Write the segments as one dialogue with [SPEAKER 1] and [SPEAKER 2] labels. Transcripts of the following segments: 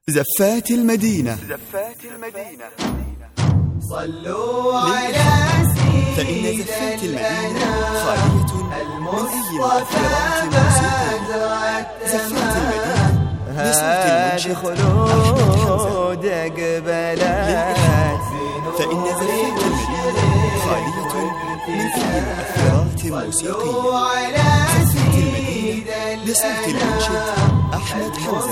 [SPEAKER 1] زفات المدينة.
[SPEAKER 2] صلوا على
[SPEAKER 1] فإن زفات المدينة خالية من أي مؤثرات موسيقية. زفات المدينة بصوت المنشد
[SPEAKER 2] خلود قبلات.
[SPEAKER 1] فإن زفات المدينة خالية من أي مؤثرات موسيقية. زفات المدينة بصوت المنشد أحمد حمزة.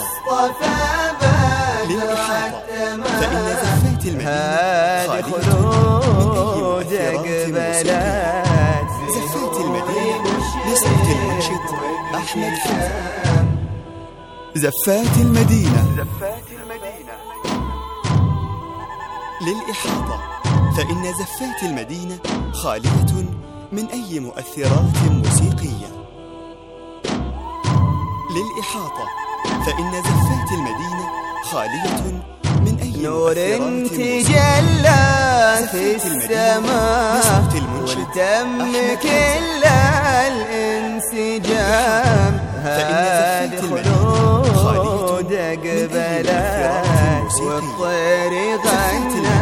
[SPEAKER 1] للإحاطة فإن زفات المدينة خالية من أي مؤثرات موسيقية. زفات المدينة بصوت المنشد أحمد حمزة. زفات المدينة. للإحاطة فإن زفات المدينة خالية من أي مؤثرات موسيقية. للإحاطة فإن زفات المدينة خالية من أي
[SPEAKER 2] نور تجلى في السماء وتم كل الانسجام. هذه خلود قبلات والطير غنى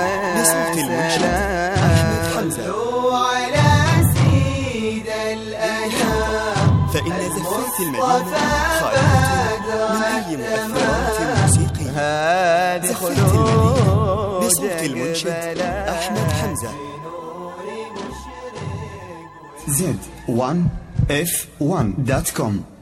[SPEAKER 2] سلام. صلوا على سيد الأنام.
[SPEAKER 1] فإن زفات المدينة خالية من أي مؤثرات موسيقية.
[SPEAKER 2] هذه
[SPEAKER 1] زفات المدينة بصوت المنشد أحمد حمزة. Z1F1.com